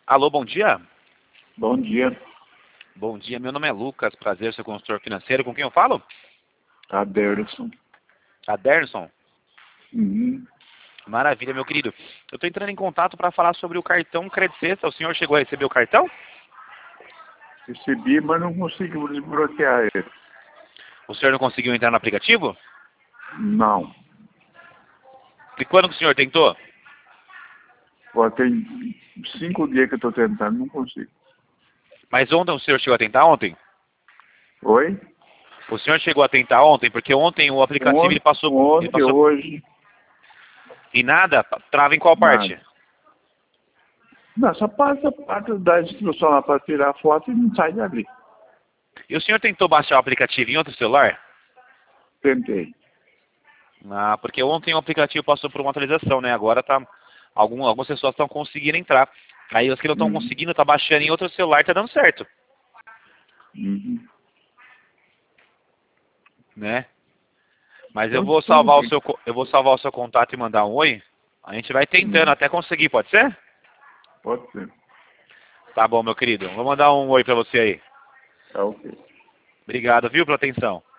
Alô, bom dia. Bom dia, Bom dia, meu nome é Lucas, prazer, seu consultor financeiro. Com quem eu falo? Aderson. Aderson. Uhum. Maravilha, meu querido. Eu estou entrando em contato para falar sobre o cartão Credit Sexta. O senhor chegou a receber o cartão? Recebi, mas não consigo desbloquear ele. O senhor não conseguiu entrar no aplicativo? Não. E quando que o senhor tentou? Pô, tem 5 dias que eu estou tentando, não consigo. Mas ontem o senhor chegou a tentar ontem? Oi? O senhor chegou a tentar ontem? Porque ontem o aplicativo ele passou... Ontem, hoje, E nada? Trava em qual parte? nada. Não, só passa a parte da instrução lá para tirar foto e não sai dali. E o senhor tentou baixar o aplicativo em outro celular? Tentei. Ah, porque ontem o aplicativo passou por uma atualização, né? Agora tá... Algumas pessoas estão conseguindo entrar. Aí os que não estão conseguindo, tá baixando em outro celular, tá dando certo. Uhum. Né? Mas eu Então, vou salvar o seu contato e mandar um oi. A gente vai tentando até conseguir, pode ser? Pode ser. Tá bom, meu querido. Vou mandar um oi pra você aí. Tá ok. Obrigado, viu, pela atenção.